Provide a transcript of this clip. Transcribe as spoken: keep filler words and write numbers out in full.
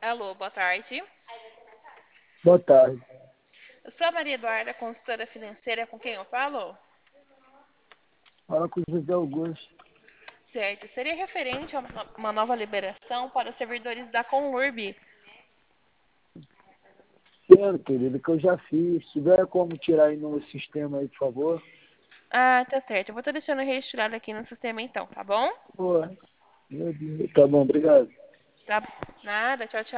Alô, boa tarde. Boa tarde. Eu sou a Maria Eduarda, consultora financeira, com quem eu falo? Fala com o José Augusto. Certo, seria referente a uma uma nova liberação para os servidores da Conlurb. Quero, querido, que eu já fiz. Se tiver como tirar aí no sistema aí, por favor. Ah, tá certo. Eu vou estar deixando registrado aqui no sistema então, tá bom? Pô, meu Deus. Tá bom, obrigado. Tá. Nada, tchau, tchau.